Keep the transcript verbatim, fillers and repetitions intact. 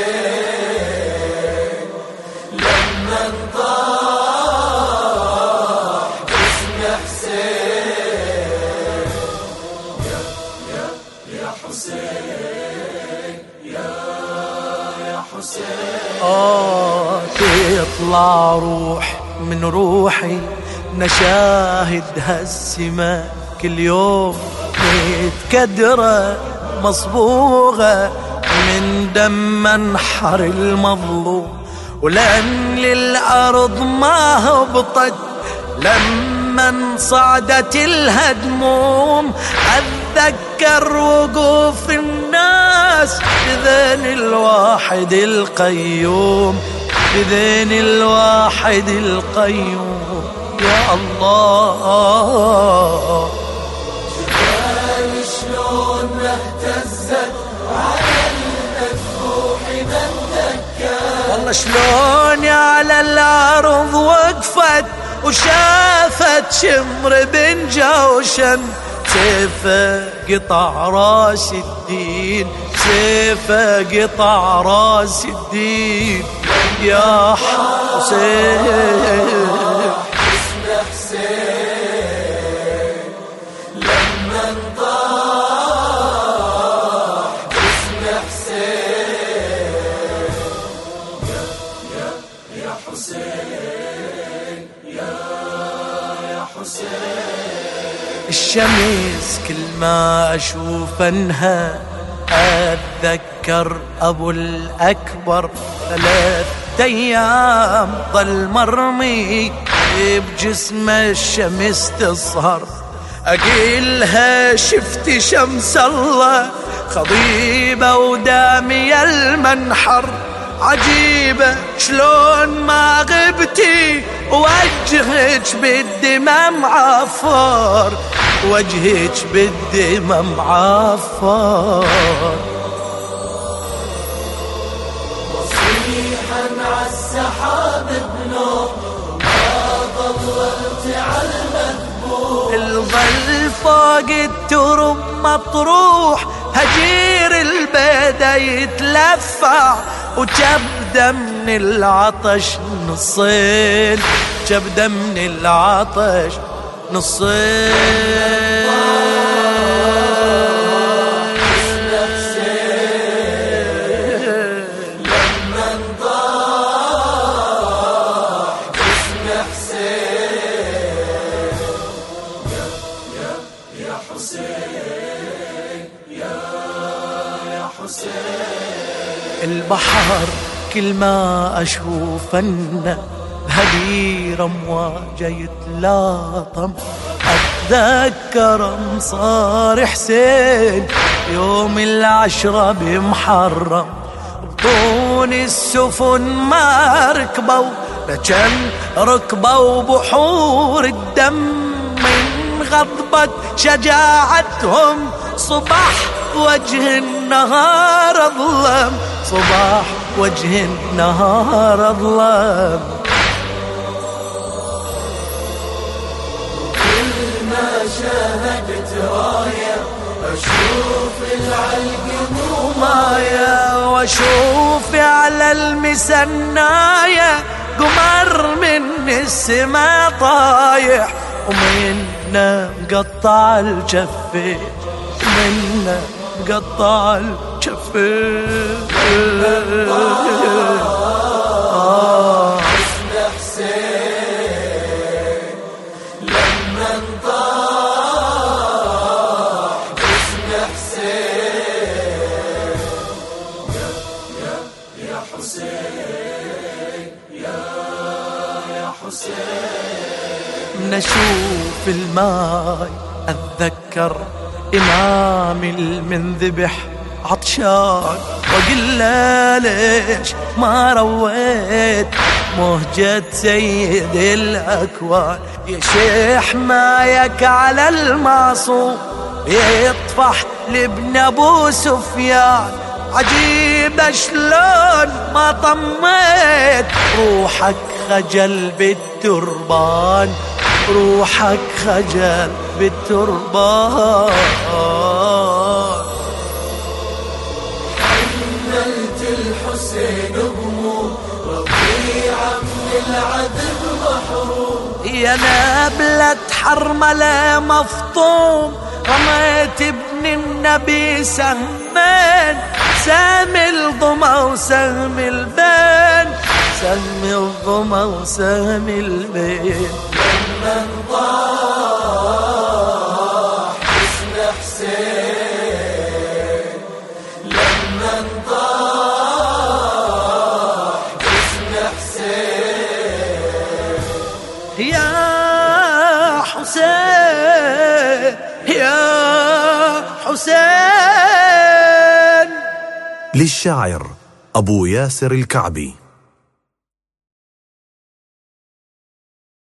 حسين لما انطاح باسم حسين. يا يا يا حسين يا يا حسين. آه تطلع روح من روحي نشاهد هالسما كل يوم متكدرة مصبوغة من دم منحر المظلوم، ولأن للأرض ما هبطت لما صعدت الهدموم. أتذكر وقوف الناس بذين الواحد القيوم، بذين الواحد القيوم. يا الله جبال شلون ما اهتزت على المذبوح من ذكر. والله شلون على الأرض وقفت وشافت شمر بن جوشن، سيفه قطع راس الدين، سيفه قطع راس الدين. يا حسين حسين لما انطاح باسم حسين. يا يا يا حسين يا يا حسين. الشمس كل ما أشوف انها أتذكر أبو الأكبر، ثلاث أيام ظل مرمي بجسمه الشمس تصهر. أقيلها شفت شمس الله خضيبة ودامي المنحر، عجيبة شلون ما غبتي وجهك بالدمى معفر، وجهك بالدمى معفر. وصيحا عالسحاب بنور ما ضللت عالمذبوح، الظل فوق الترب مطروح، هجير البيدة يتلفع وكبدة من العطش نصين، كبدة من العطش نصين. لما انطاح باسم حسين. يا يا يا حسين يا يا حسين. البحر كل ما أشوف أنه بهدير أمواجه يتلاطم، أتذكر انصار حسين يوم العشرة بمحرم، بطون السفن ما ركبوا لكن ركبوا بحور الدم، من غضبة شجاعتهم صبح وجه النهار أظلم، صباح وجه النهار أظلم. كل ما شاهدت راية أشوف العلق مو مايا، واشوف على المسناية قمر من السما طايح، ومنا مقطع الجفين، منا مقطع الجفين. آه باسم حسين لما انطاح باسم حسين. يا يا يا حسين يا يا حسين. من اشوف الماي اتذكر امام المنذبح عطشان، واقول له ليش ما رويت مهجة سيد الاكوان، يشيح مايك على المعصوم يطفح لابن ابو سفيان، عجيبة شلون ما طميت روحك خجل بالتربان، روحك خجل بالتربان. حملت الحسين غموم، ربيعة من العذب محروم. يا نابلة حرملة مفطوم، رميت ابن النبي سهمين، سهم الظما وسهم البين، سهم الظما وسهم البين. لما انضاح حسن حسين، لما انضاح حسن حسين. يا حسين يا حسين. للشاعر أبو ياسر الكعبي.